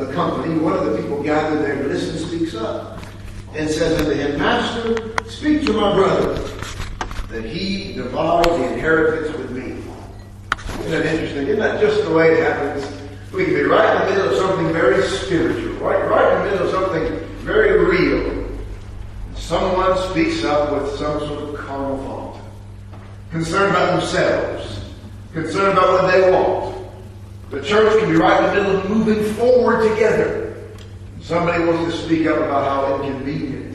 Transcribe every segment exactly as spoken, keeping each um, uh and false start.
of the company, one of the people gathered there to listen, speaks up and says unto him, Master, speak to my brother, that he divide the inheritance with me. Isn't that interesting? Isn't that just the way it happens? We can be right in the middle of something very spiritual, right, right in the middle of something very real. Someone speaks up with some sort of carnal thought, concerned about themselves, concerned about what they want. The church can be right in the middle of moving forward together. Somebody wants to speak up about how inconvenient,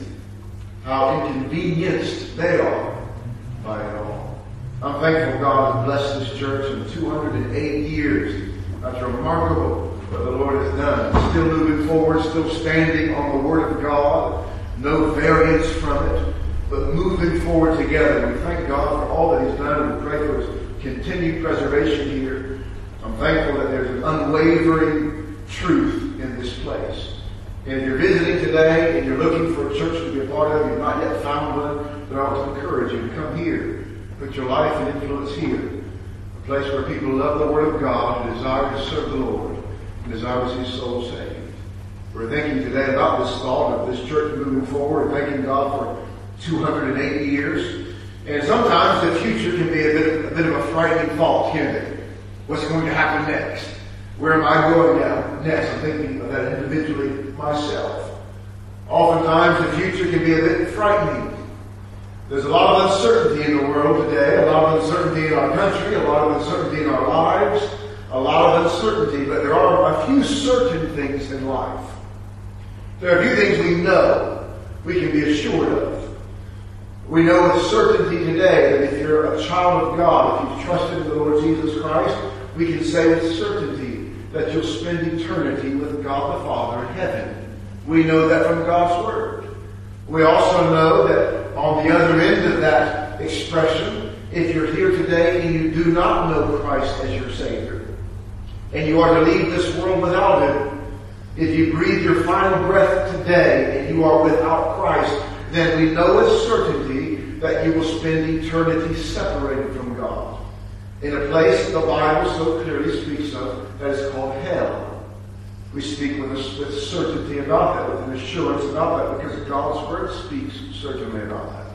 how inconvenienced they are by it all. I'm thankful God has blessed this church in two hundred eight years. That's remarkable what the Lord has done. Still moving forward, still standing on the Word of God. No variance from it, but moving forward together. We thank God for all that He's done, and we pray for His continued preservation here. I'm thankful that there's an unwavering truth in this place. And if you're visiting today and you're looking for a church to be a part of, you've not yet found one, then I want to encourage you to come here. Put your life and influence here. A place where people love the Word of God and desire to serve the Lord and desire to see souls saved. We're thinking today about this thought of this church moving forward, thanking God for two hundred eight years. And sometimes the future can be a bit, a bit of a frightening thought, can't it? What's going to happen next? Where am I going now next? I'm thinking of that individually myself. Oftentimes the future can be a bit frightening. There's a lot of uncertainty in the world today, a lot of uncertainty in our country, a lot of uncertainty in our lives, a lot of uncertainty, but there are a few certain things in life. There are a few things we know, we can be assured of. We know with certainty today that if you're a child of God, if you've trusted in the Lord Jesus Christ, we can say with certainty that you'll spend eternity with God the Father in heaven. We know that from God's Word. We also know that on the other end of that expression, if you're here today and you do not know Christ as your Savior, and you are to leave this world without Him, if you breathe your final breath today and you are without Christ, then we know with certainty that you will spend eternity separated from God in a place the Bible so clearly speaks of that is called hell. We speak with, a, with certainty about that, with an assurance about that, because God's Word speaks certainly about that.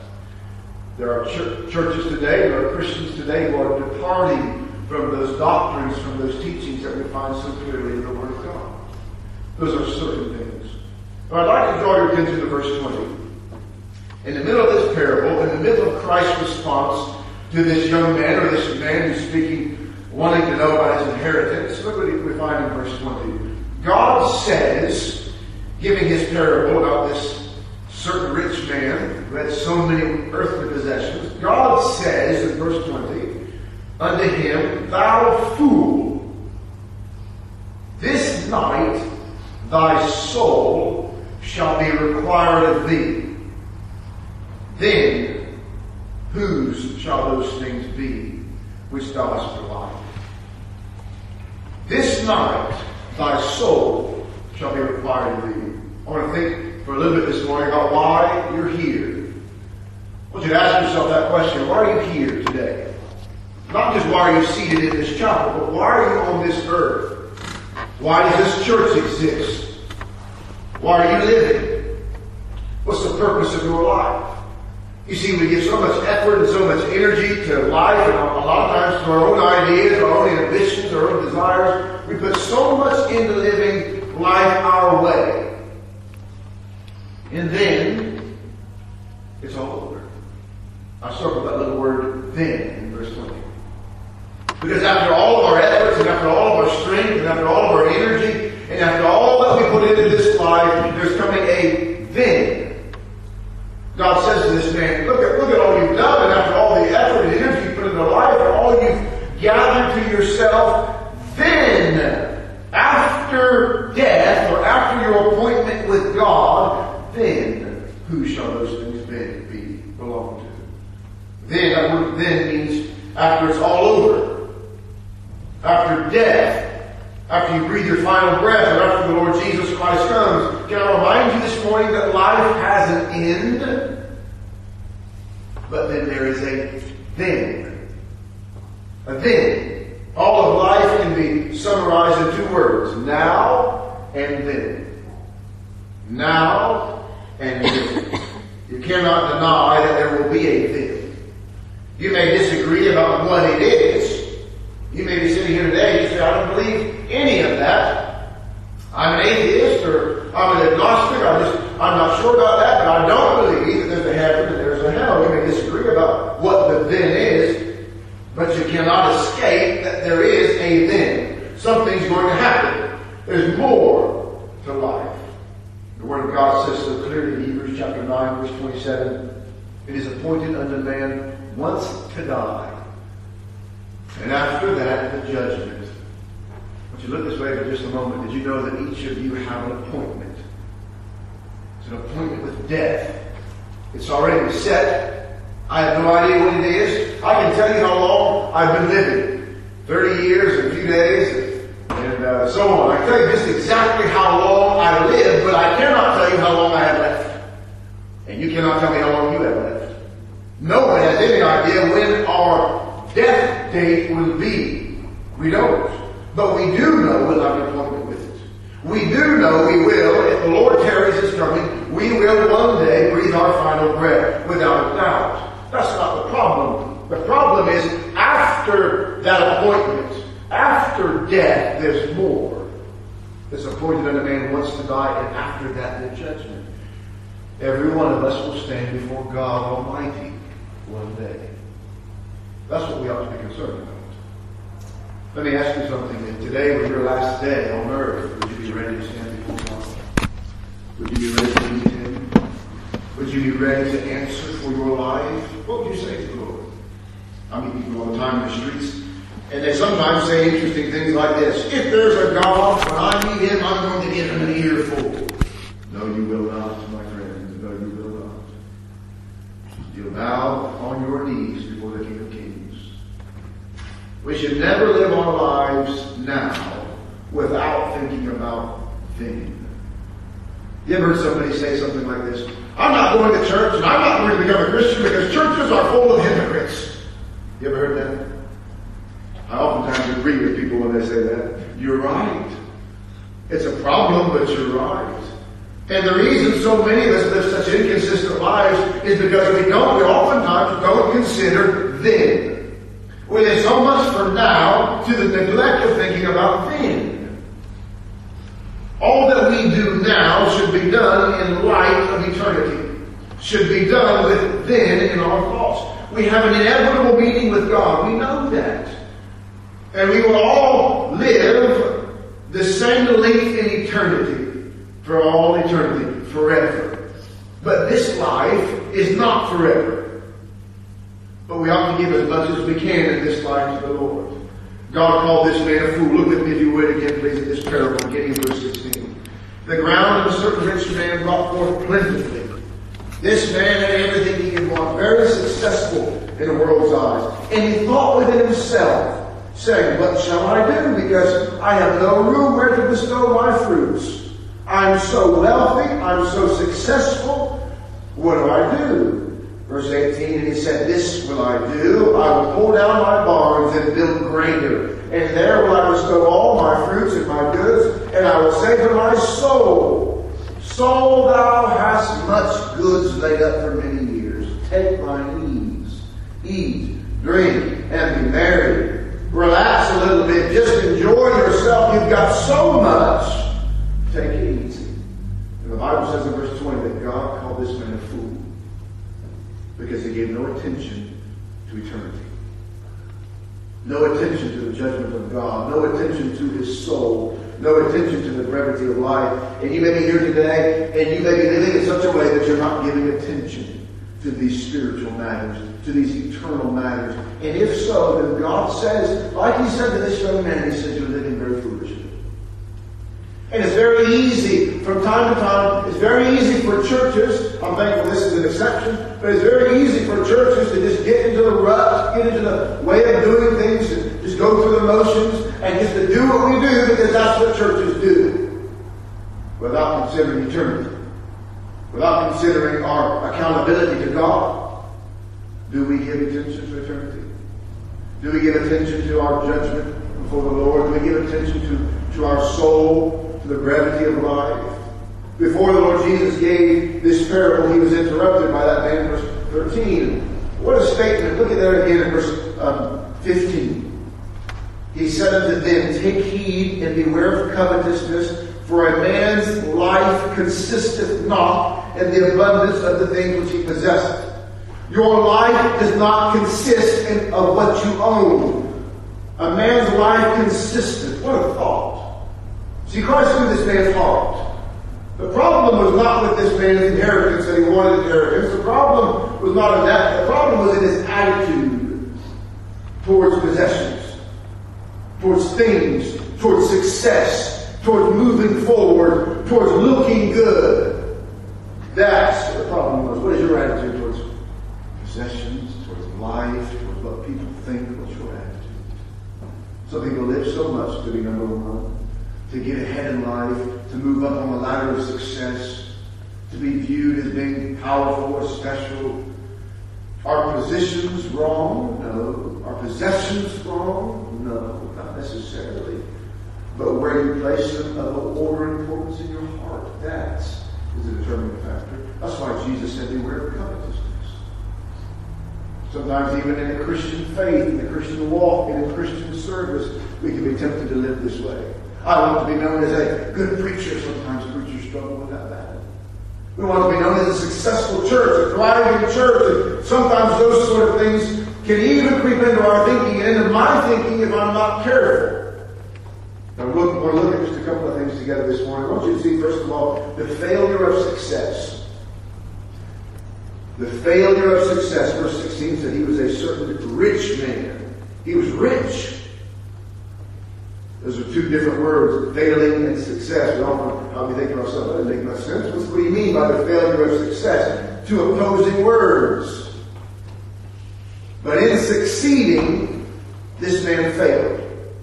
There are ch- churches today, there are Christians today who are departing from those doctrines, from those teachings that we find so clearly in the Word of God. Those are certain things. But I'd like to draw your attention to verse twenty. In the middle of this parable, in the middle of Christ's response to this young man, or this man who's speaking, wanting to know about his inheritance, look what we find in verse twenty. God says, giving his parable about this certain rich man who had so many earthly possessions, God says in verse twenty, unto him, Thou fool, this night thy soul shall be required of thee. Then whose shall those things be which thou hast provided? This night thy soul shall be required of thee. I want to think for a little bit this morning about why you're here. I want you to ask yourself that question. Why are you here today? Not just why are you seated in this chapel, but why are you on this earth? Why does this church exist? Why are you living? What's the purpose of your life? You see, we give so much effort and so much energy to life, and a lot of times to our own ideas, our own ambitions, our own desires. We put so much into living life our way. And then, it's all over. I circled that little word, then, in verse twenty. Because after all of our efforts, and after all of our strength, and after all of our energy, and after all that we put into this life, there's coming a then. God says to this man, look at, look at all you've done, and after all the effort and energy you put into life, and all you've gathered to yourself, then, after death, or after your appointment with God, then, who shall those things be, be belong to? Then, that word then means after it's all over. After death, after you breathe your final breath, or after the Lord Jesus Christ comes. Can I remind you this morning that life has an end, but then there is a then. A then. All of life can be summarized in two words, now and now and then. You cannot deny that there will be a then. You may disagree about what it is. You may be sitting here today and you say, I don't believe any of that. I'm an atheist or I'm an agnostic. I just, I'm not sure about that, but I don't believe that there's a heaven and there's a hell. You may disagree about what the then is, but you cannot escape that there is a then. Something's going to happen. There's more to life. The Word of God says so clearly in Hebrews chapter nine, verse twenty-seven, it is appointed unto man once to die, and after that the judgment. I want you to look this way for just a moment. Did you know that each of you have an appointment? It's an appointment with death. It's already set. I have no idea what it is. I can tell you how long I've been living. thirty years and a few days. And uh, so on. I can tell you just exactly how long I live, but I cannot tell you how long I have left. And you cannot tell me how long you have left. No one has any idea when our death date will be. We don't. But we do know we'll have an appointment with it. We do know we will, if the Lord tarries his coming, we will one day breathe our final breath, without a doubt. That's not the problem. The problem is after that appointment, after death, there's more. It's appointed unto man once to die, and after that, the judgment. Every one of us will stand before God Almighty one day. That's what we ought to be concerned about. Let me ask you something. If today was your last day on earth, would you be ready to stand before God? Would you be ready to meet him? Would you be ready to answer for your life? What would you say to the Lord? I meet people all the time in the streets, and they sometimes say interesting things like this. If there's a God, when I meet him, I'm going to give him an earful. No, you will not, my friend. No, you will not. You'll bow on your knees before the King of Kings. We should never live our lives now without thinking about then. You ever heard somebody say something like this? I'm not going to church and I'm not going to become a Christian because churches are full of hypocrites. You ever heard that? I oftentimes agree with people when they say that. You're right. It's a problem, but you're right. And the reason so many of us live such inconsistent lives is because we don't, we oftentimes don't consider then. We live so much for now to the neglect of thinking about then. All that we do now should be done in light of eternity. Should be done with then in our thoughts. We have an inevitable meeting with God. We know that. And we will all live the same length in eternity. For all eternity. Forever. But this life is not forever. But we ought to give as much as we can in this life to the Lord. God called this man a fool. Look with me if you would again, please, at this parable, beginning in verse sixteen. The ground of a certain rich man brought forth plentifully. This man had everything he could want, very successful in the world's eyes. And he thought within himself, saying, what shall I do? Because I have no room where to bestow my fruits. I'm so wealthy, I'm so successful. What do I do? Verse eighteen, and he said, this will I do. I will pull down my barns and build greater. And there will I bestow all my fruits and my goods. And I will say to my soul, soul, thou hast much goods laid up for many years. Take thine ease. Eat, drink, and be merry. Relax a little bit. Just enjoy yourself. You've got so much. Take it easy. And the Bible says in verse twenty that God called this man a fool because he gave no attention to eternity. No attention to the judgment of God. No attention to his soul. No attention to the brevity of life. And you may be here today and you may be living in such a way that you're not giving attention to these spiritual matters, to these eternal matters. And if so, then God says, like he said to this young man, he says, you're living very foolishly. And it's very easy, from time to time, it's very easy for churches, I'm thankful this is an exception, but it's very easy for churches to just get into the rut, get into the way of doing things, and just go through the motions, and just to do what we do because that's what churches do. Without considering eternity. Without considering our accountability to God. Do we give attention to eternity? Do we give attention to our judgment before the Lord? Do we give attention to, to our soul? To the brevity of life? Before the Lord Jesus gave this parable, he was interrupted by that man in verse thirteen. What a statement. Look at that again in verse um, fifteen. He said unto them, take heed and beware of covetousness, for a man's life consisteth not in the abundance of the things which he possesseth. Your life does not consist in, of what you own. A man's life consisteth. What a thought. See, Christ knew this man's heart. The problem was not with this man's inheritance, that he wanted inheritance. The problem was not in that. The problem was in his attitude towards possessions, towards things, towards success, towards moving forward, towards looking good. That's what the problem was. What is your attitude towards possessions, towards life, towards what people think? What's your attitude? Some people live so much to be number one, to get ahead in life, to move up on the ladder of success, to be viewed as being powerful or special. Are positions wrong? No. Are possessions wrong? No, not necessarily. But where you place them of order and importance in your heart, that is a determining factor. That's why Jesus said, beware of covetousness. Sometimes even in a Christian faith, in the Christian walk, in a Christian service, we can be tempted to live this way. I want to be known as a good preacher. Sometimes preachers struggle with that battle. We want to be known as a successful church, a thriving church. And sometimes those sort of things can even creep into our thinking and into my thinking if I'm not careful. Now we're going to look at just a couple of things together this morning. I want you to see, first of all, the failure of success. The failure of success. Verse sixteen said he was a certain rich man. He was rich. Those are two different words, failing and success. We often I'll be thinking to ourselves, that doesn't make much sense. What do you mean by the failure of success? Two opposing words. But in succeeding, this man failed.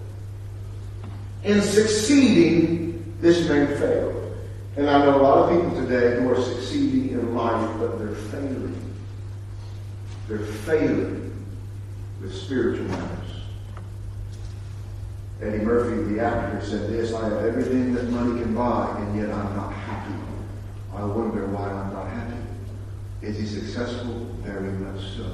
In succeeding, this man failed. And I know a lot of people today who are succeeding in life, but they're failing. They're failing with spiritual matters. Eddie Murphy, the actor, said this, I have everything that money can buy, and yet I'm not happy. I wonder why I'm not happy. Is he successful? Very much so.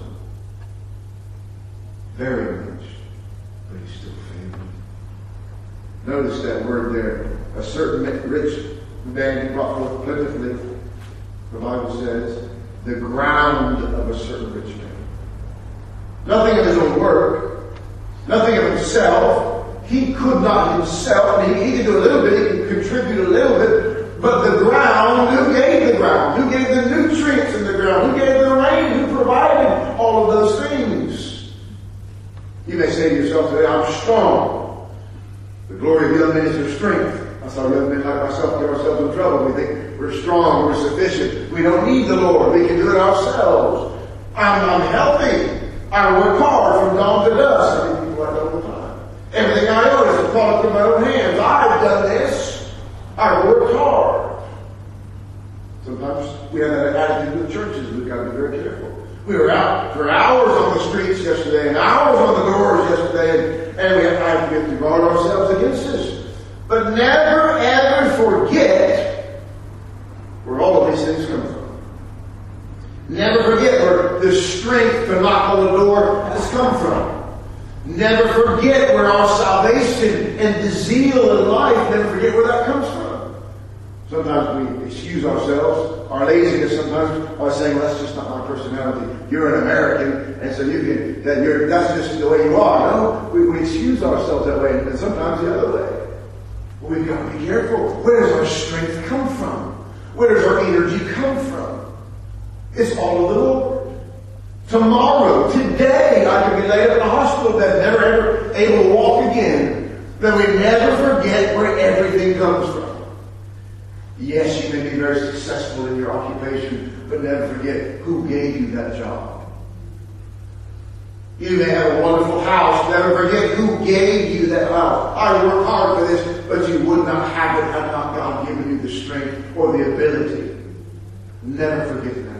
Very much. But he's still failing. Notice that word there. A certain rich man brought forth plentifully. The Bible says, the ground of a certain rich man. Nothing of his own work. Nothing of himself. He could not himself. I mean, he could do a little bit. He could contribute a little bit. But the ground, who gave the ground? Who gave the nutrients in the ground? Who gave the rain? Who provided all of those things? You may say to yourself today, I'm strong. The glory of young men is their strength. That's how young men like myself get ourselves in trouble. We think we're strong, we're sufficient. We don't need the Lord. We can do it ourselves. I'm, I'm healthy. I work hard from dawn to dusk. I mean, people like that all the time. Everything I own is a product of my own hands. I've done this. I worked hard. Sometimes we have that attitude with churches. We've got to be very careful. We were out for hours on the streets yesterday and hours on the doors yesterday, and, and we have to get to guard ourselves against this. But never ever forget where all of these things come from. Never forget where the strength to knock on the door has come from. Never forget where our salvation and the zeal in life, never forget where that comes from. Sometimes we excuse ourselves, our laziness sometimes, by saying, well, that's just not my personality. You're an American, and so you can, that you're, that's just the way you are. No, we, we excuse ourselves that way, and sometimes the other way. Well, we've got to be careful. Where does our strength come from? Where does our energy come from? It's all of the Lord. Tomorrow, today, I could be laid up in a hospital bed, never ever able to walk again. Then we never forget where everything comes from. Yes, you may be very successful in your occupation, but never forget who gave you that job. You may have a wonderful house, never forget who gave you that house. I worked hard for this, but you would not have it had not God given you the strength or the ability. Never forget that.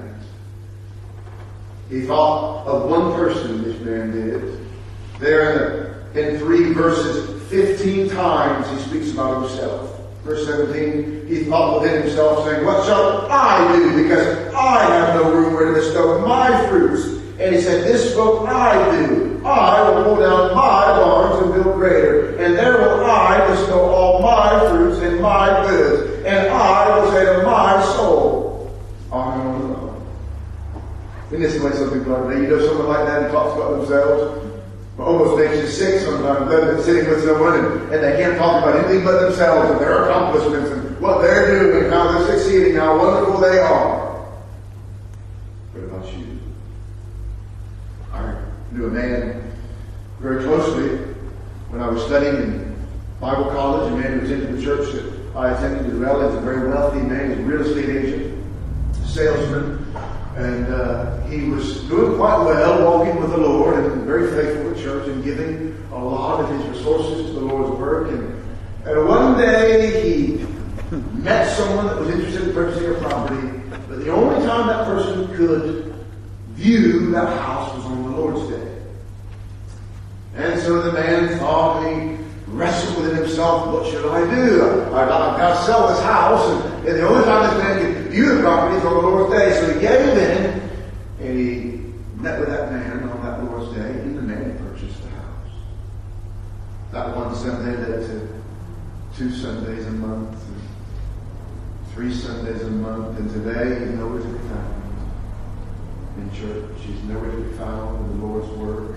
He thought of one person, this man did. There in, the, in three verses, fifteen times he speaks about himself. Verse seventeen, he thought within himself, saying, what shall I do? Because I have no room where to bestow my fruits. And he said, this will I do. I will pull down my barns and build greater. And there will I bestow all my fruits and my goods. And I will say to my soul, honor on the Lord. Isn't this the way some people are today? You know someone like that who talks about themselves? Almost makes you sick sometimes, doesn't it? Sitting with someone and, and they can't talk about anything but themselves and their accomplishments and what they're doing and how they're succeeding, how wonderful they are. What about you? I knew a man very closely when I was studying in Bible college, a man who was into the church that I attended as well. He's a very wealthy man. He's a real estate agent, salesman. And uh, he was doing quite well, walking with the Lord and very faithful to church and giving a lot of his resources to the Lord's work. And, and one day he met someone that was interested in purchasing a property, but the only time that person could view that house was on the Lord's Day. And so the man thought, and he wrestled within himself, what should I do? I, I've got to sell this house, and, and the only time this man could view the property is on the Lord's Day. So he gave in, and he met with that man on that Lord's Day, and the man purchased the house. That one Sunday led to two Sundays a month, and three Sundays a month, and today he's nowhere to be found in church. He's nowhere to be found in the Lord's work.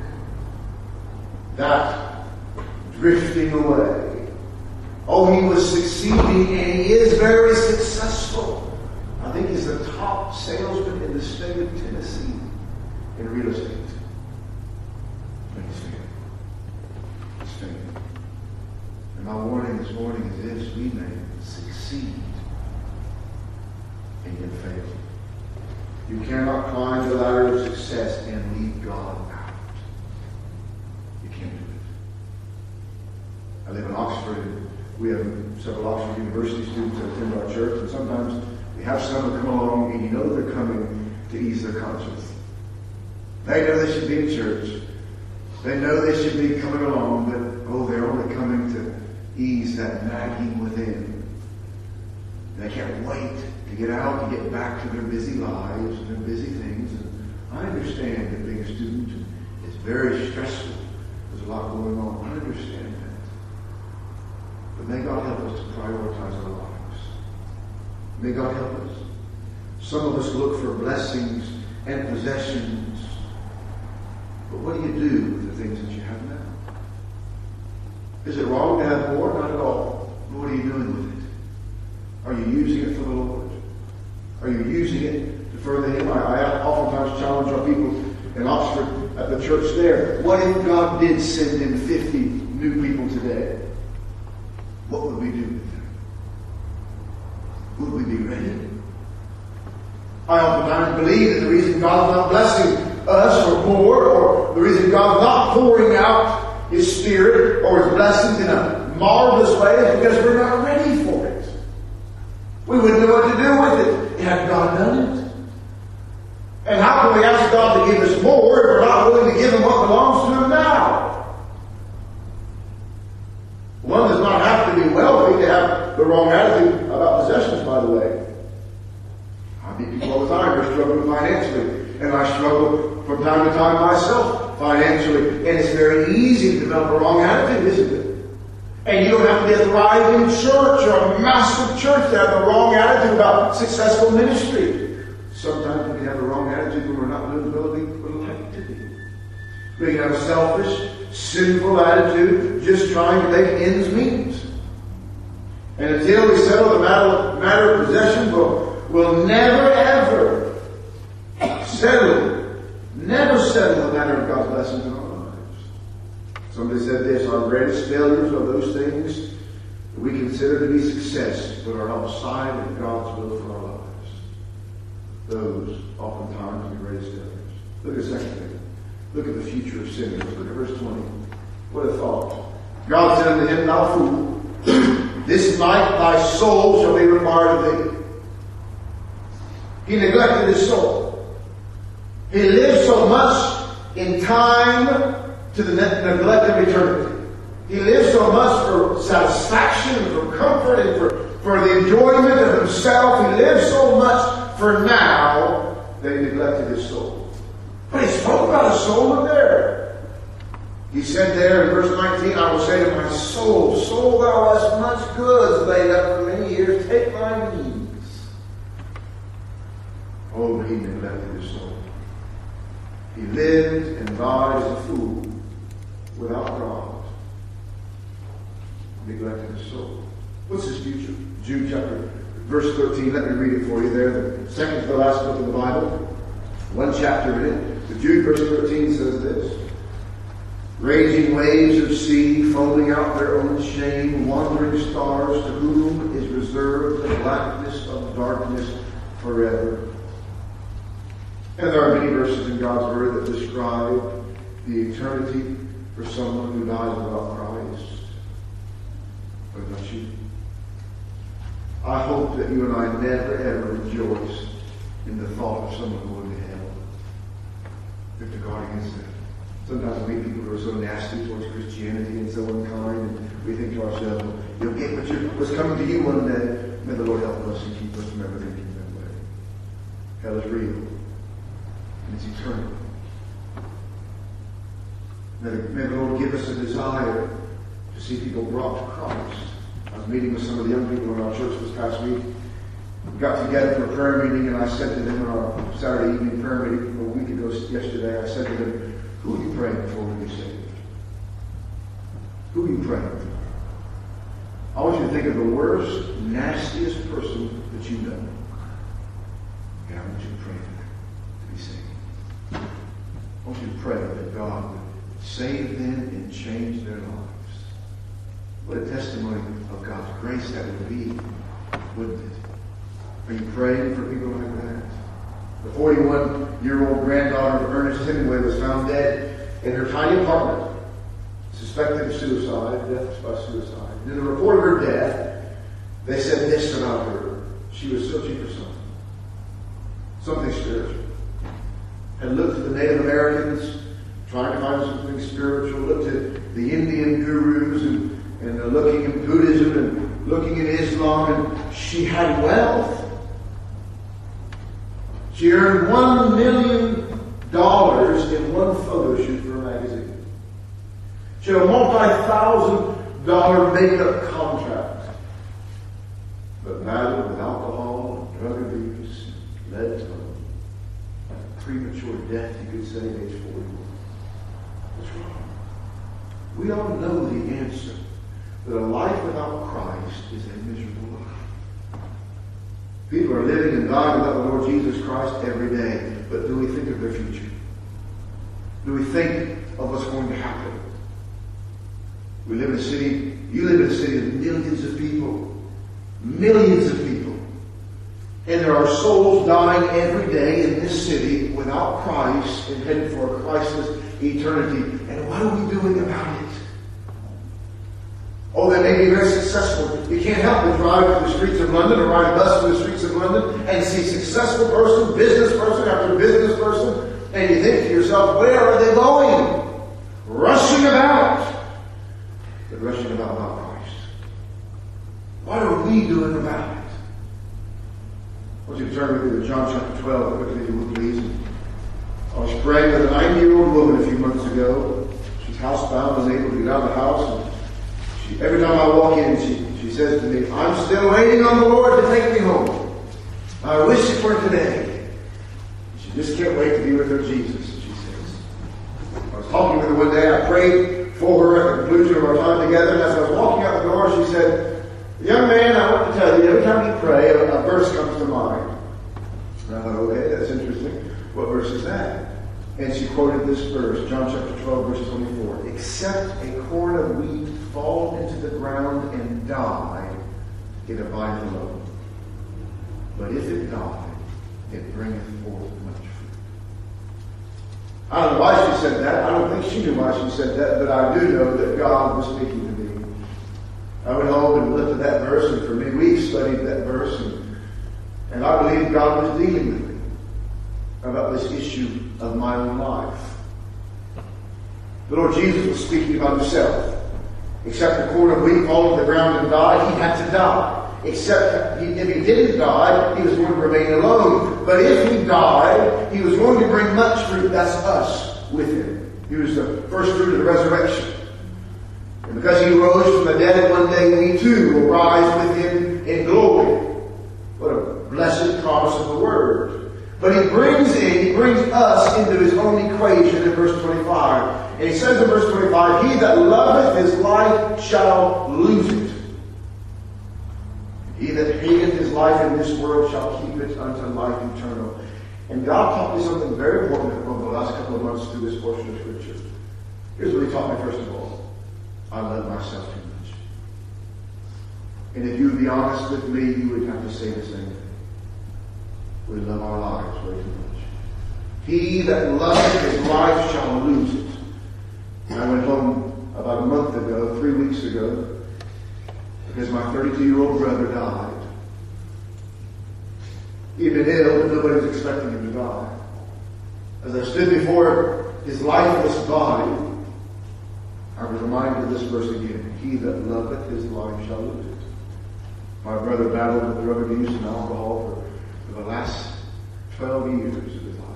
That drifting away. Oh, he was succeeding, and he is very successful. I think he's the top salesman in the state of Tennessee in real estate. But he's failing. He's failing. And my warning this morning is this: we may succeed and yet fail. You cannot climb the ladder of success and leave God out. You can't do it. I live in Oxford, and we have several Oxford University students that attend our church, and sometimes we have some that come along, and you know they're coming to ease their conscience. They know they should be in church. They know they should be coming along, but oh, they're only coming to ease that nagging within. They can't wait to get out, to get back to their busy lives and their busy things. And I understand that being a student is very stressful. There's a lot going on. I understand that. But may God help us to prioritize our lives. May God help us. Some of us look for blessings and possessions. But what do you do with the things that you have now? Is it wrong to have more? Not at all. But what are you doing with it? Are you using it for the Lord? Are you using it to further Him? I, I oftentimes challenge our people in Oxford at the church there. What if God did send in fifty new people today? What would we do with them? Would we be ready? I oftentimes believe that the reason God's not blessing us or more, or the reason God's not pouring out His Spirit or His blessings in a marvelous way is because we're not ready for it. We wouldn't know what to do with it had God done it. And how can we ask God to give us more if we're not willing to give Him what belongs to Him now? One does not have to be wealthy to have the wrong attitude about possessions, by the way. I meet people all the time who are struggling financially, and I struggle from time to time myself financially, and it's very easy to develop a wrong attitude, isn't it? And you don't have to be a thriving church or a massive church to have the wrong attitude about successful ministry. Sometimes we can have the wrong attitude when we're not doing what we would like to do. We can have a selfish, sinful attitude, just trying to make ends meet. And until we settle the matter, matter of possession, we'll, we'll never ever settle, never settle the matter of God's blessings in our lives. Somebody said this: our greatest failures are those things that we consider to be success, but are outside of God's will for our lives. Those oftentimes are the greatest failures. Look at the second thing. Look at the future of sinners. Look at verse twenty. What a thought. God said unto him, thou fool, this night thy soul shall be required of thee. He neglected his soul. He lived so much in time to the neglect of eternity. He lives so much for satisfaction and for comfort and for, for the enjoyment of himself. He lives so much for now that he neglected his soul. But he spoke about his soul in there. He said there in verse nineteen, I will say to my soul, soul, thou hast much goods laid up for many years. Take thy ease. Oh, but he neglected his soul. He lived and died as a fool without God. Neglected his soul. What's his future? Jude chapter, verse thirteen. Let me read it for you there. The second to the last book of the Bible. One chapter in it. But Jude verse thirteen says this. Raging waves of sea, foaming out their own shame, wandering stars, to whom is reserved the blackness of darkness forever. And there are many verses in God's Word that describe the eternity for someone who dies without Christ. But not you. I hope that you and I never ever rejoice in the thought of someone going to hell. We have to guard against that. Sometimes we meet people who are so nasty towards Christianity and so unkind, and we think to ourselves, well, you'll get what you're, what's coming to you one day. May the Lord help us and keep us from ever thinking that way. Hell is real. And it's eternal. May the, may the Lord give us a desire to see people brought to Christ. I was meeting with some of the young people in our church this past week. We got together for a prayer meeting, and I said to them in our Saturday evening prayer meeting a week ago yesterday, I said to them, who are you praying for when you're saved? Who are you praying for? I want you to think of the worst, nastiest person that you know. And I want you to pray for them to be saved. I want you to pray that God would save them and change their lives. What a testimony of God's grace that would be, wouldn't it? Are you praying for people like that? The forty-one-year-old granddaughter of Ernest Hemingway was found dead in her tiny apartment, suspected of suicide, death by suicide. In the report of her death, they said this about her. She was searching for something. Something spiritual. Had looked at the Native Americans, trying to find something spiritual, looked at the Indian gurus and, and uh, looking at Buddhism and looking at Islam, and she had wealth. She earned one million dollars in one photo shoot for a magazine. She had a multi-thousand dollar makeup contract. But battled with alcohol and drug abuse led to a premature death, you could say, at age forty-one. What's wrong? We all know the answer. That a life without Christ is a miserable life. People are living and dying without the Lord Jesus Christ every day. But do we think of their future? Do we think of what's going to happen? We live in a city, you live in a city of millions of people. Millions of people. And there are souls dying every day in this city without Christ and headed for a Christless eternity. And what are we doing about it? Oh, they may be very successful. You can't help but drive through the streets of London or ride a bus through the streets of London and see successful person, business person after business person, and you think to yourself, where are they going? Rushing about. But rushing about without Christ. What are we doing about it? I want you to turn with me to John chapter twelve quickly, if you would please. I was praying with a ninety-year-old woman a few months ago. She's housebound, unable to get out of the house. And she, every time I walk in, she, she says to me, I'm still waiting on the Lord to take me home. I wish it were today. She just can't wait to be with her Jesus, she says. I was talking with her one day. I prayed for her at the conclusion of our time together. And as I was walking out the door, she said, young man, I want to tell you, every time you pray, a, a verse comes to mind. And I thought, okay, that's interesting. What verse is that? And she quoted this verse, John chapter twelve, verse twenty-four. Except a corn of wheat fall into the ground and die, it abideth alone. But if it die, it bringeth forth much fruit. I don't know why she said that. I don't think she knew why she said that, but I do know that God was speaking to me. I went home and looked at that verse, and for many weeks studied that verse, and, and I believe God was dealing with me about this issue of my own life. The Lord Jesus was speaking about himself. Except the corn of wheat fall to the ground and die, he had to die. Except he, if he didn't die, he was going to remain alone. But if he died, he was going to bring much fruit, that's us, with him. He was the first fruit of the resurrection. And because he rose from the dead, one day we too will rise with him in glory. What a blessed promise of the Word. But he brings in, he brings us into his own equation in verse twenty-five. And he says in verse twenty-five, he that loveth his life shall lose it. He that hateth his life in this world shall keep it unto life eternal. And God taught me something very important over the last couple of months through this portion of Scripture. Here's what he taught me first of all. I love myself too much. And if you would be honest with me, you would have to say the same thing. We love our lives way too much. He that loveth his life shall lose it. I went home about a month ago, three weeks ago, because my thirty-two-year-old brother died. He'd been ill, but nobody was expecting him to die. As I stood before his lifeless body, I was reminded of this verse again. He that loveth his life shall lose it. My brother battled with drug abuse and alcohol for for the last twelve years of his life.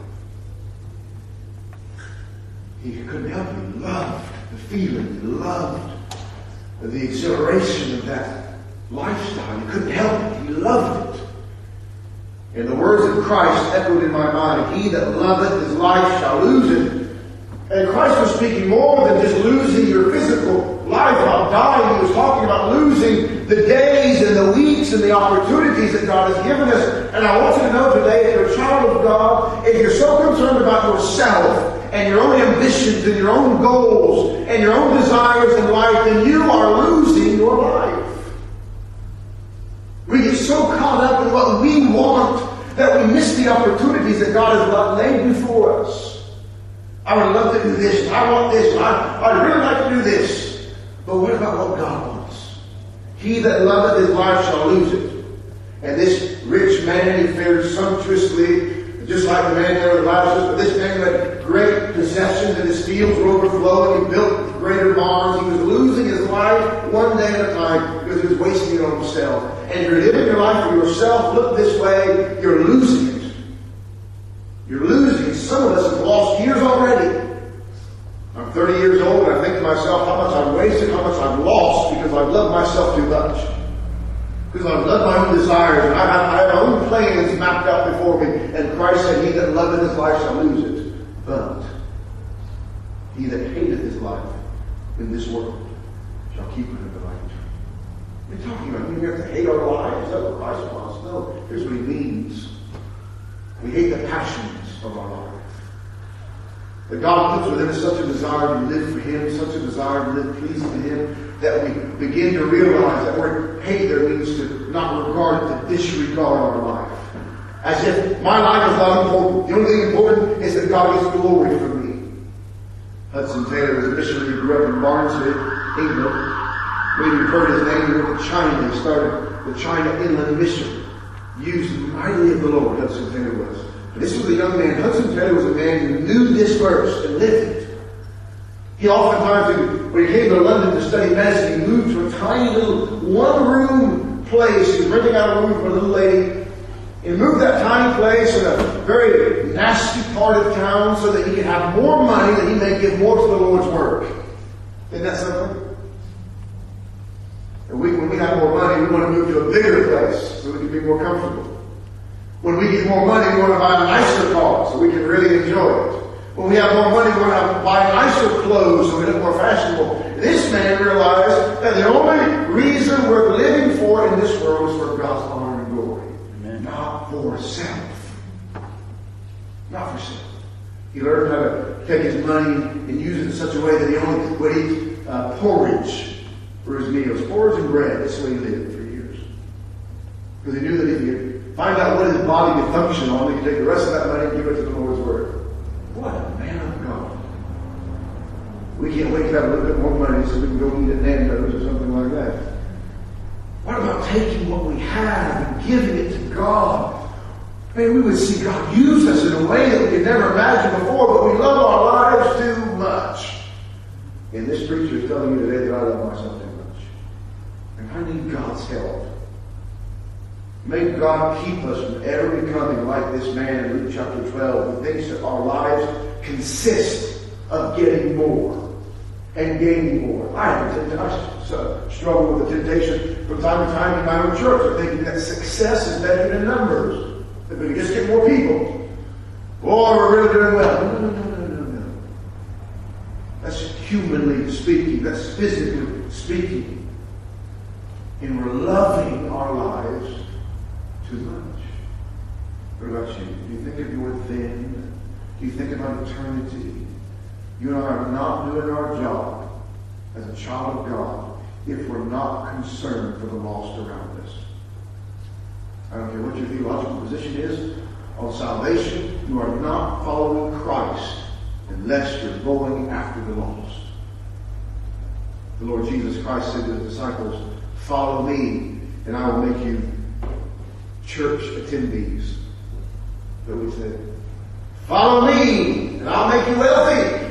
He couldn't help it. He loved the feeling. He loved the exhilaration of that lifestyle. He couldn't help it. He loved it. And the words of Christ echoed in my mind. He that loveth his life shall lose it. And Christ was speaking more than just losing your physical life while dying. He was talking about losing the days and the weeks and the opportunities that God has given us. And I want you to know today, if you're a child of God, if you're so concerned about yourself and your own ambitions and your own goals and your own desires in life, then you are losing your life. We get so caught up in what we want that we miss the opportunities that God has laid before us. I would love to do this. I want this. I, I'd really like to do this. But what about what God wants? He that loveth his life shall lose it. And this rich man, he fared sumptuously, just like the man there with Lazarus. But this man had great possessions, and his fields were overflowing. He built greater barns. He was losing his life one day at a time because he was wasting it on himself. And if you're living your life for yourself, look this way, you're losing it. You're losing. Some of us have lost years already. I'm thirty years old and I think to myself how much I've wasted, how much I've lost because I've loved myself too much. Because I've loved my own desires and I have, I have my own plans mapped out before me. And Christ said, he that loveth his life shall lose it. But he that hateth his life in this world shall keep it in the life eternal. What are you talking about? We have to hate our lives? Is that what Christ wants? No. Here's what he means. We hate the passions of our life. That God puts within us such a desire to live for him, such a desire to live pleasing to him, that we begin to realize that word hate there means to not regard, to disregard our life. As if my life is not important. The only thing important is that God gets glory from me. Hudson Taylor was a missionary who grew up in Barnsley, England. Maybe you've heard his name. He went to China. He started the China Inland Mission. Used mightily of the Lord, Hudson Taylor was. But this was a young man. Hudson Taylor was a man who knew this verse and lived it. He oftentimes, when he came to London to study medicine, he moved to a tiny little one-room place. He was renting out a room for a little lady. He moved that tiny place in a very nasty part of town so that he could have more money, that he may give more to the Lord's work. Isn't that something? And we, when we have more money, we want to move to a bigger place so we can be more comfortable. When we get more money, we want to buy a nicer car so we can really enjoy it. When we have more money, we want to buy nicer clothes so we look more fashionable. This man realized that the only reason we're living for in this world is for God's honor and glory. Amen. Not for self. Not for self. He learned how to take his money and use it in such a way that he only would eat uh, porridge for his meals. Porridge and bread. That's the way he lived for years. Because he knew that if he could find out what his body could function on, he could take the rest of that money and give it to the Lord's Word. What a man of God. We can't wait to have a little bit more money so we can go eat at Nando's or something like that. What about taking what we have and giving it to God? Man, we would see God use us in a way that we could never imagine before, but we love our lives too much. And this preacher is telling you today that I love myself too much. And I need God's help. May God keep us from ever becoming like this man in Luke chapter twelve, who thinks that our lives consist of getting more and gaining more. I, I struggle with the temptation from time to time in my own church of thinking that success is measured in numbers. That we can just get more people. Oh, we're really doing well. No, no, no, no, no, no. That's humanly speaking. That's physically speaking. And we're loving our lives too much. What about you? Do you think of your then? Do you think about eternity? You and I are not doing our job as a child of God if we're not concerned for the lost around us. I don't care what your theological position is on salvation, you are not following Christ unless you're going after the lost. The Lord Jesus Christ said to his disciples, "Follow me, and I will make you church attendees." But we said, "Follow me, and I'll make you wealthy."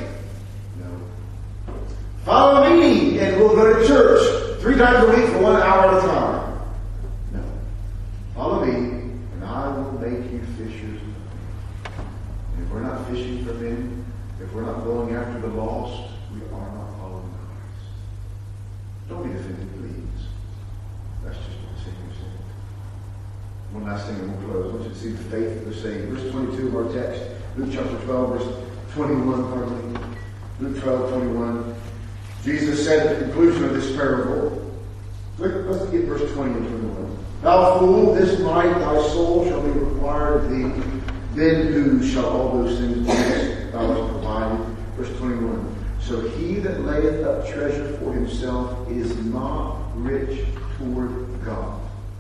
No. "Follow me, and we'll go to church three times a week for one hour at a time." No. "Follow me, and I will make you fishers of men." And if we're not fishing for men, if we're not going after the lost, we are not following Christ. Don't be offended, please. That's just what the Savior said. One last thing and we'll close. I want you to see the faith of the saved. Verse twenty-two of our text. Luke chapter twelve, verse twenty-one, pardon me. Luke twelve, twenty-one. Jesus said at the conclusion of this parable, let's get verse twenty and twenty-one. "Thou fool, this night thy soul shall be required of thee. Then who shall all those things which thou hast provided?" Verse twenty-one. "So he that layeth up treasure for himself is not rich toward God."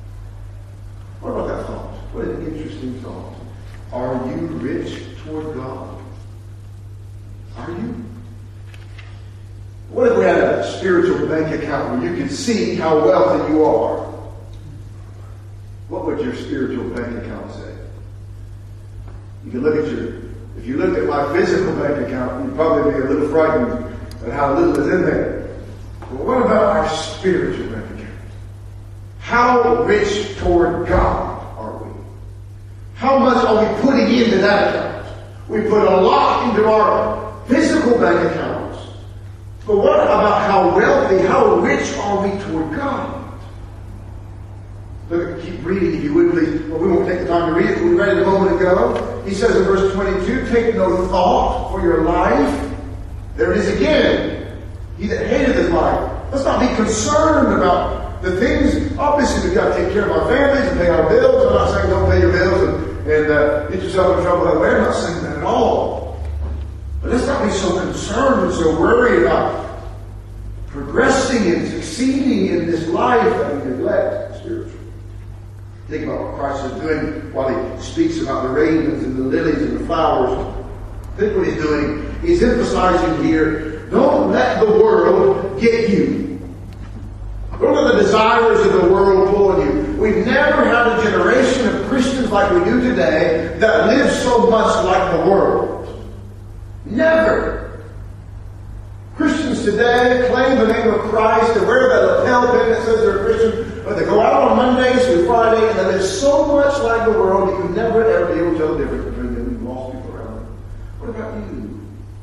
What about that thought? What an interesting thought. Are you rich toward God? Are you? What if we had a spiritual bank account where you could see how wealthy you are? What would your spiritual bank account say? You can look at your, if you looked at my physical bank account, you'd probably be a little frightened at how little is in there. But what about our spiritual bank account? How rich toward God are we? How much are we putting into that account? We put a lot into our physical bank accounts. But what about how wealthy, how rich are we toward God? Look, keep reading if you would, please. Well, we won't take the time to read it. We read it a moment ago. He says in verse twenty-two, "Take no thought for your life." There it is again. He that hated his life. Let's not be concerned about the things. Obviously, we've got to take care of our families and pay our bills. I'm not saying don't pay your bills and, and uh, get yourself in trouble that way. I'm not saying that at all. But let's not be so concerned and so worried about progressing and succeeding in this life that we neglect spiritually. Think about what Christ is doing while he speaks about the ravens and the lilies and the flowers. Think what he's doing. He's emphasizing here, don't let the world get you. Don't let the desires of the world pull you. We've never had a generation of Christians like we do today that live so much like the world. Never. Christians today claim the name of Christ. They wear that lapel pin that says they're a Christian, but they go out on Mondays through Friday and they live so much like the world that you never ever be able to tell the difference between them and lost people around them. What about you?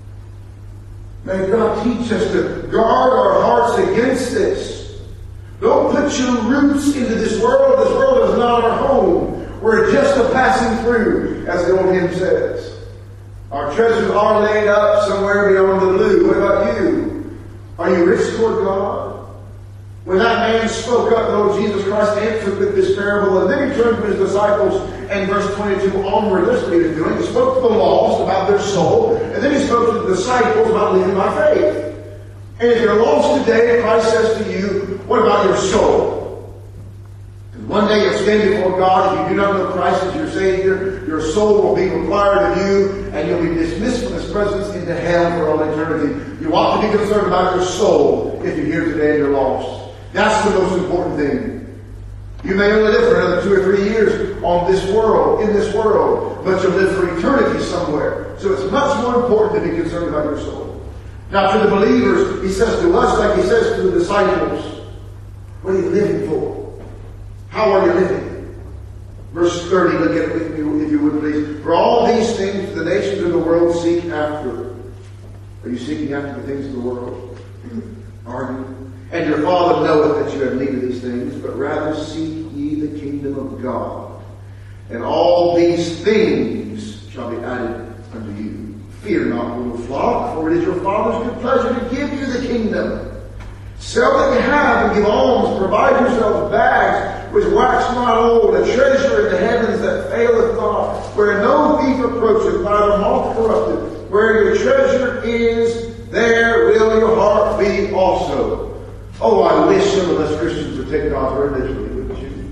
May God teach us to guard our hearts against this. Don't put your roots into this world. This world is not our home. We're just a passing through, as the old hymn says. Our treasures are laid up somewhere beyond the blue. What about you? Are you rich toward God? When that man spoke up, Lord Jesus Christ answered with this parable, and then he turned to his disciples, and verse twenty-two onward, that's what he was doing. He spoke to the lost about their soul, and then he spoke to the disciples about living by faith. And if you're lost today, Christ says to you, what about your soul? Because one day you'll stand before God. If you do not know Christ as your Savior, your soul will be required of you, and you'll be dismissed from His presence into hell for all eternity. You ought to be concerned about your soul if you're here today and you're lost. That's the most important thing. You may only live for another two or three years on this world, in this world, but you'll live for eternity somewhere. So it's much more important to be concerned about your soul. Now to the believers, he says to us like he says to the disciples, what are you living for? How are you living? Verse thirty, look at it with me if you would please. For all these things the nations of the world seek after. Are you seeking after the things of the world? Are you? And your Father knoweth that you have need of these things, but rather seek ye the kingdom of God. And all these things shall be added unto you. Fear not, little flock, for it is your Father's good pleasure to give you the kingdom. Sell that you have and give alms. Provide yourselves bags which wax not old, a treasure in the heavens that faileth not, where no thief approacheth, neither moth corrupteth. Where your treasure is, there will your heart be also. Oh, I wish some of us Christians would take God's word literally, wouldn't you?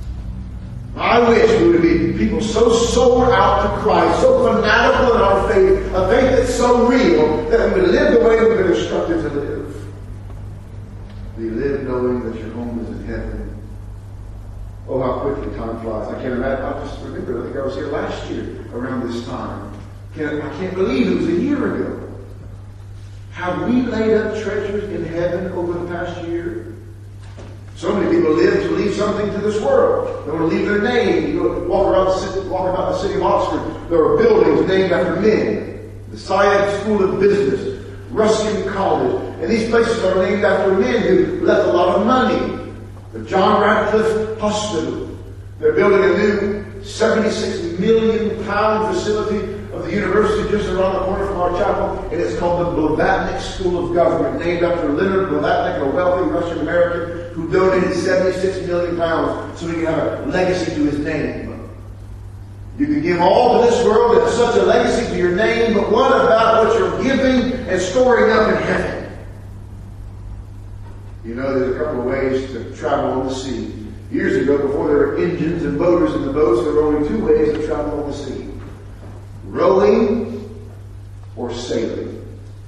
I wish we would be people so sold out to Christ, so fanatical in our faith, a faith that's so real, that we would live the way we've been instructed to live. We live knowing that your home is in heaven. Oh, how quickly time flies. I can't imagine. I just remember, I think I was here last year around this time. Can't, I can't believe it was a year ago. Have we laid up treasures in heaven over the past year? So many people live to leave something to this world. They want to leave their name. You go walk around the city, walk about the city of Oxford. There are buildings named after men. The Syed School of Business, Ruskin College. And these places are named after men who left a lot of money. The John Radcliffe Hospital. They're building a new seventy-six million pound facility of the university just around the corner from our chapel. And it's called the Blavatnik School of Government, named after Leonard Blavatnik, a wealthy Russian American who donated seventy-six million pounds so he could have a legacy to his name. You can give all to this world and such a legacy to your name, but what about what you're giving and storing up in heaven? You know, there's a couple of ways to travel on the sea. Years ago, before there were engines and motors in the boats, there were only two ways to travel on the sea. Rowing or sailing.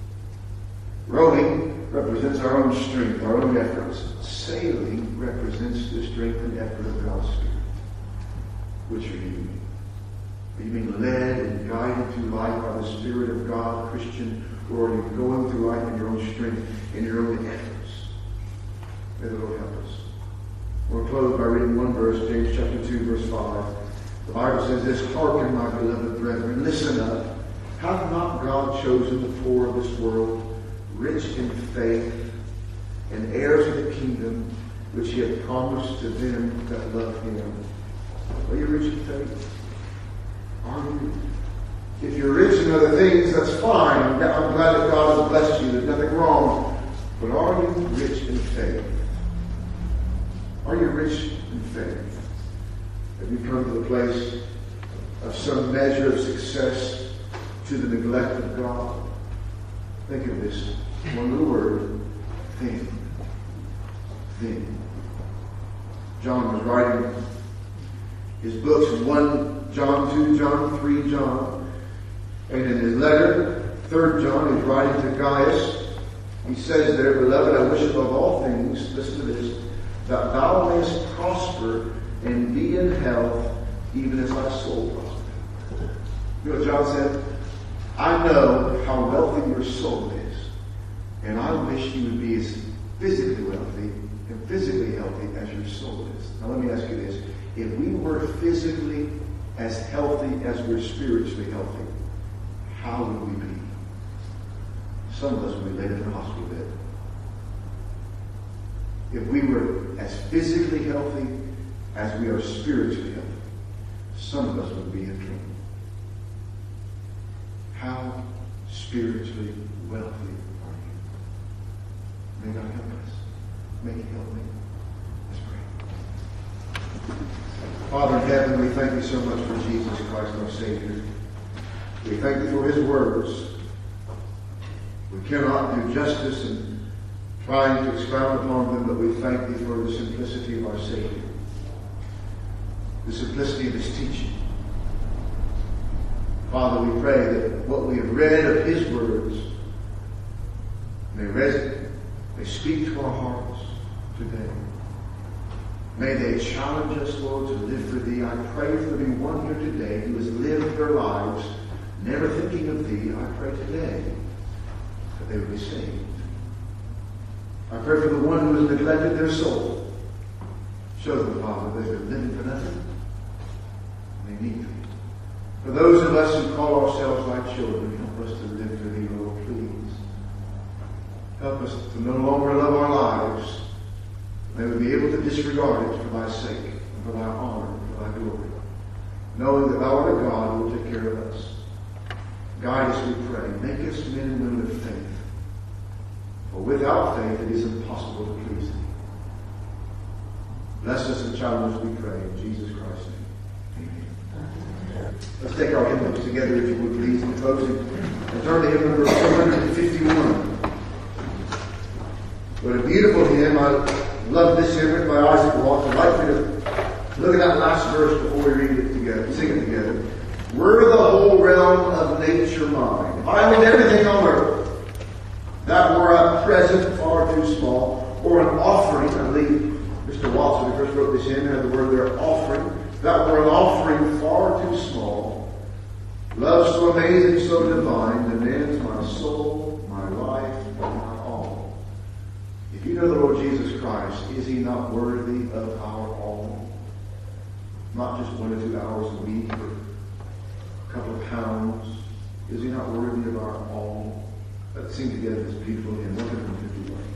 Rowing represents our own strength, our own efforts. Sailing represents the strength and effort of God's Spirit. Which are you? Are you being led and guided through life by the Spirit of God, Christian, or are you going through life in your own strength, in your own efforts? May the Lord help us. We'll close by reading one verse, James chapter two, verse five. The Bible says this, hearken, my beloved brethren, listen up. Hath not God chosen the poor of this world, rich in faith, and heirs of the kingdom, which he hath promised to them that love him? Are you rich in faith? Are you? If you're rich in other things, that's fine. I'm glad that God has blessed you. There's nothing wrong. But are you rich in faith? Are you rich in faith? Have you come to the place of some measure of success to the neglect of God? Think of this one little word, then. Then. John was writing his books in one John, two John, three John. And in his letter, third John, he's writing to Gaius. He says there, beloved, I wish above all things, listen to this, that thou mayest prosper and be in health, even as thy soul prospers. You know what John said? I know how wealthy your soul is, and I wish you would be as physically wealthy and physically healthy as your soul is. Now let me ask you this. If we were physically as healthy as we're spiritually healthy, how would we be? Some of us would be laid in a hospital bed. If we were as physically healthy as we are spiritually healthy, some of us would be in trouble. How spiritually wealthy are you? May God help us. May He help me. Let's pray. Father in heaven, we thank you so much for Jesus Christ, our Savior. We thank you for His words. We cannot do justice in trying to expound upon them, but we thank thee for the simplicity of our Savior, the simplicity of His teaching. Father, we pray that what we have read of His words may resonate, may speak to our hearts today. May they challenge us, Lord, to live for Thee. I pray for there be one here today who has lived their lives never thinking of Thee. I pray today that they would be saved. I pray for the one who has neglected their soul. Show them, Father, they've been living for nothing. They need Thee. For those of us who call ourselves Thy children, help us to live for Thee, Lord, please. Help us to no longer love our lives. May we be able to disregard it for Thy sake, and for Thy honor, and for Thy glory, knowing that Thou art a God who will take care of us. Guide us, we pray. Make us men and women of faith. For without faith it is impossible to please Thee. Bless us and challenge us, we pray, in Jesus Christ's name. Amen. Let's take our hymn books together, if you would please, in closing. And turn to hymn number four fifty-one. What a beautiful hymn. I love this hymn written by Isaac Watts. I'd like you to look at that last verse before we read it together, sing it together. Were the whole realm of nature mine, if I owned everything on earth, that were a present far too small, or an offering, I believe Mister Watts, when he first wrote this hymn, had the word there, offering, that were an offering far too small. Love so amazing, so divine, demands my soul, my life, my all. If you know the Lord Jesus Christ, is He not worthy of our all? Not just one or two hours a week, or a couple of pounds. Is He not worthy of our all? Let's sing together this beautiful hymn, one fifty-one.